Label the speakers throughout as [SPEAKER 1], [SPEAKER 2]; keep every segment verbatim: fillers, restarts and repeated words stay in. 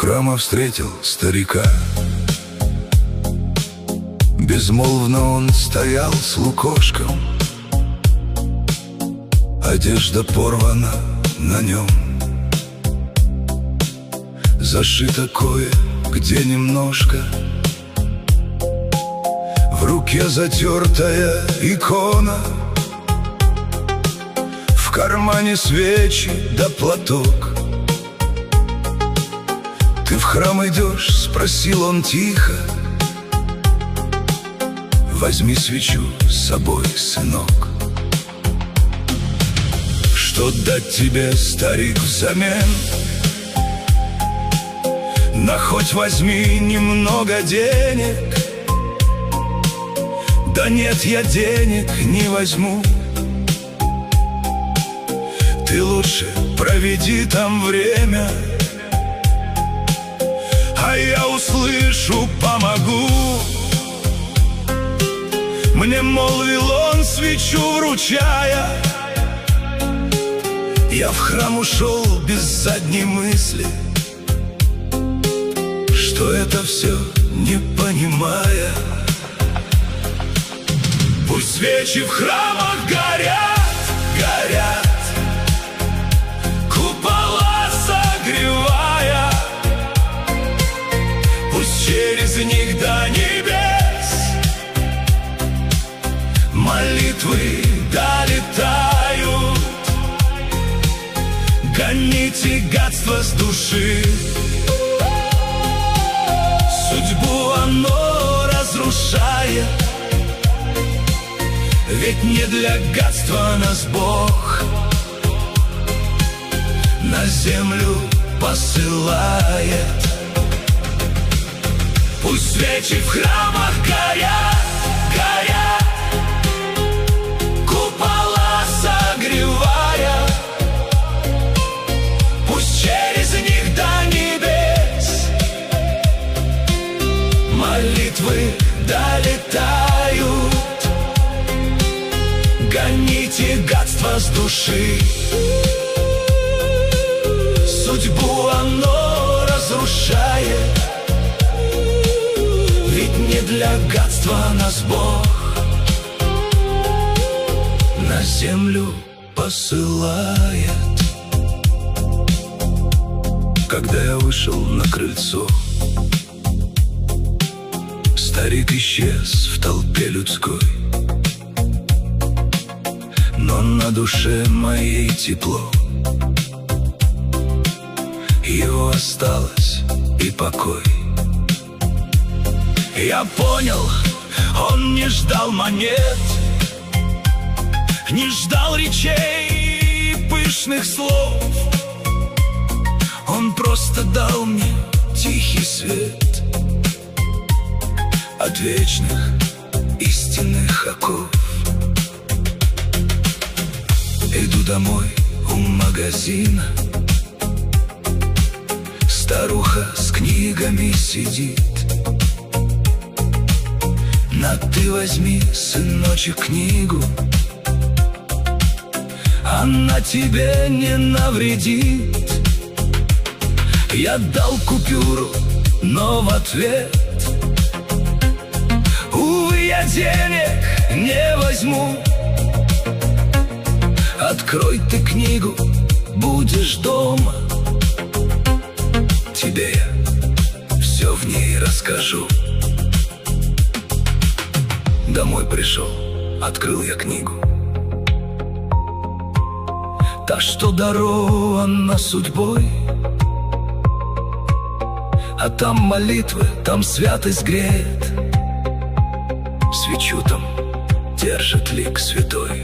[SPEAKER 1] храма встретил старика. Безмолвно он стоял с лукошком, одежда порвана на нем, зашито кое-где немножко, в руке затертая икона, в кармане свечи да платок. «Ты в храм идешь?» — спросил он тихо. «Возьми свечу с собой, сынок». «Что дать тебе, старик, взамен? На хоть возьми немного денег». «Да нет, я денег не возьму. Ты лучше проведи там время, а я услышу, помогу». Мне молвил он, свечу вручая. Я в храм ушел без задней мысли, что это все не понимая. Пусть свечи в храмах горят, горят, купола согревая. Пусть через них до небес молитвы долетают. Гоните гадство с души, судьбу оно разрушает. Ведь не для гадства нас Бог на землю посылает. Пусть свечи в храмах горят, горят, купола согревая. Пусть через них до небес молитвы долетают. Гоните гадство с души, судьбу оно разрушает. Ведь не для гадства нас Бог на землю посылает. Когда я вышел на крыльцо, старик исчез в толпе людской, но на душе моей тепло. Его осталось и покой. Я понял, он не ждал монет, не ждал речей и пышных слов. Он просто дал мне тихий свет от вечных истинных оков. Иду домой у магазина, старуха с книгами сидит. На ты возьми, сыночек, книгу, она тебе не навредит. Я дал купюру, но в ответ: увы, я денег не возьму. Открой ты книгу, будешь дома, тебе я все в ней расскажу. Домой пришел, открыл я книгу, та, что дарована судьбой. А там молитвы, там святость греет, свечу там держит лик святой.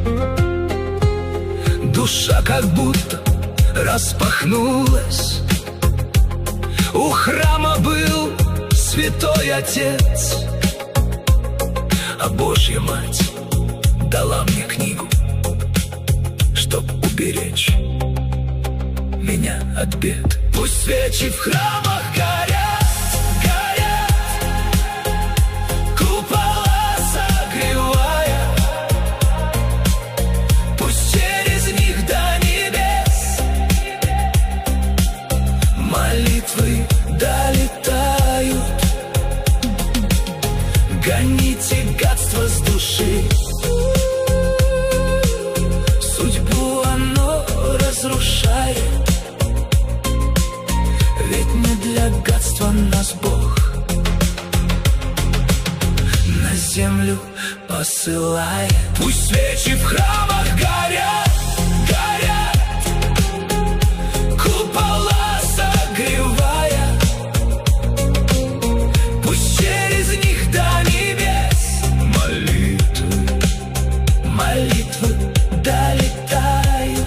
[SPEAKER 1] Душа как будто распахнулась. У храма был святой отец, а Божья Мать дала мне книгу, чтоб уберечь меня от бед. Пусть свечи в храмах горят, горят, купола согревая. Пусть через них до небес молитвы
[SPEAKER 2] разрушает. Ведь не для гадства нас Бог на землю посылает.
[SPEAKER 1] Пусть свечи в храмах горят, горят, купола согревая. Пусть через них до небес молитвы,
[SPEAKER 2] молитвы долетают.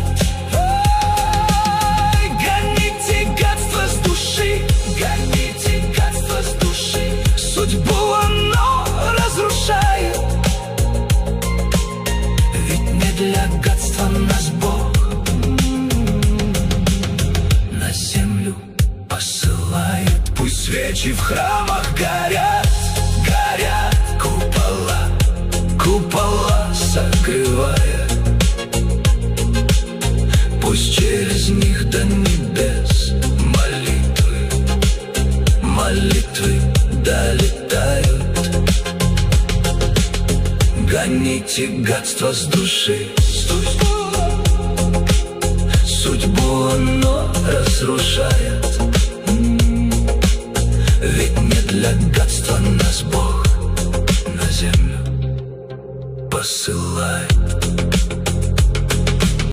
[SPEAKER 1] Ой, гоните гадство с души,
[SPEAKER 2] Гоните гадство с души.
[SPEAKER 1] судьбу оно разрушает.
[SPEAKER 2] Ведь не для гадства нас Бог на землю посылает.
[SPEAKER 1] Пусть свечи в храмах горят, горят,
[SPEAKER 2] Купола,
[SPEAKER 1] купола согревая.
[SPEAKER 2] пусть через них до небес молитвы, молитвы долетают. Гоните гадство с души, судьбу оно разрушает. Ведь не для гадства